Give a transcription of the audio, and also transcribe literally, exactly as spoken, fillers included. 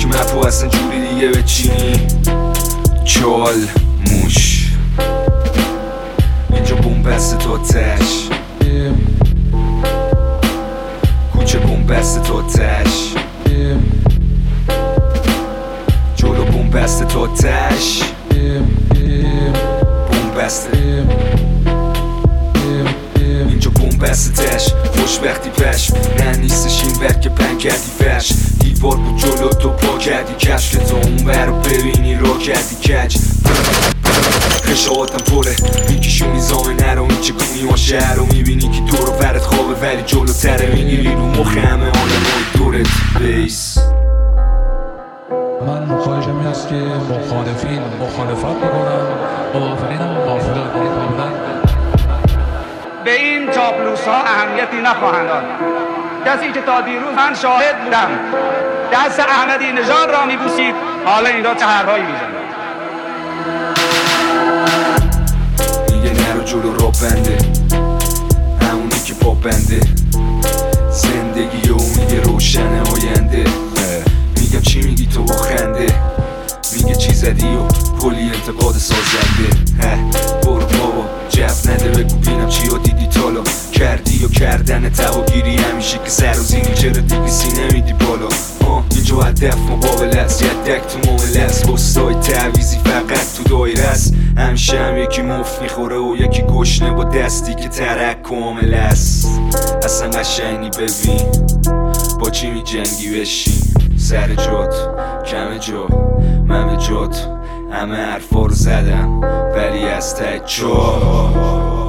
که مفو اصلا جوری دیگه بچینی چال موش اینجا بومبست تو تش کوچه بومبست تو تش جلو بومبست تو تش بومبست اینجا بومبستش خوشبختی پش نه نیستش این ور که پن کردی فش دیوار بود جلو تو پا کردی کش که تو اون ور رو ببینی رو کردی کج خشاواتم پره میکشون میزامه نرو این چه کنی ما شهر رو میبینی که تو رو ورد خوابه ولی جلو تره میگیری رو مخ همه آنه های دورت بیس. من مخواهشم این است که مخالفین مخالفت بکنم موافقین هم موافقت بکنم. به این چاپلوس ها اهمیتی نخواهند داد. کسی که تا دیروز من شاهد بودم دست احمدی نژاد را میبوسید حالا این را چه حرفایی میزند. دیگه نرو جلو را بنده همونی که پا بنده زندگی و میگه روشن آینده میگم چی میگی تو با خنده میگه چی زدی و کلی انتقاد سازنده برو بابا جب نده بگو بینم چی ها دیدی تالا کردی و کردن تواگیری همیشه که سر و زیری چرا دیگریسی نمیدی بالا اینجا هدف مقابل است یدک تو معامله است بستای تعویزی فقط تو دایره است همیشه هم یکی مفت میخوره و یکی گشنه با دستی که ترک کامل است اصلا قشنگی ببین با چی می جنگی بشی سر جات کم جا من به جات همه حرفا رو زدم ولی از ته جا